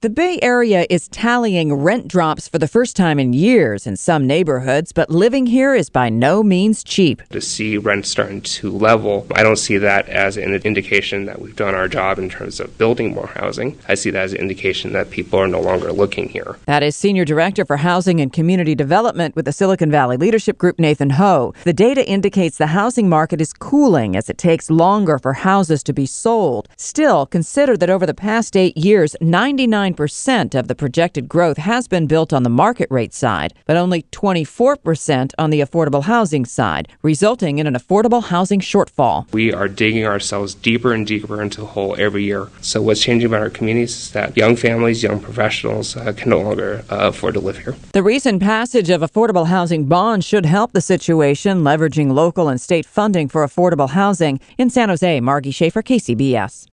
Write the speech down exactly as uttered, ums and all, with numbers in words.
The Bay Area is tallying rent drops for the first time in years in some neighborhoods, but living here is by no means cheap. To see rents starting to level, I don't see that as an indication that we've done our job in terms of building more housing. I see that as an indication that people are no longer looking here. That is Senior Director for Housing and Community Development with the Silicon Valley Leadership Group, Nathan Ho. The data indicates the housing market is cooling as it takes longer for houses to be sold. Still, consider that over the past eight years, ninety-nine percent of the projected growth has been built on the market rate side, but only twenty-four percent on the affordable housing side, resulting in an affordable housing shortfall. We are digging ourselves deeper and deeper into the hole every year. So what's changing about our communities is that young families, young professionals uh, can no longer uh, afford to live here. The recent passage of affordable housing bonds should help the situation, leveraging local and state funding for affordable housing. In San Jose, Margie Schaefer, K C B S.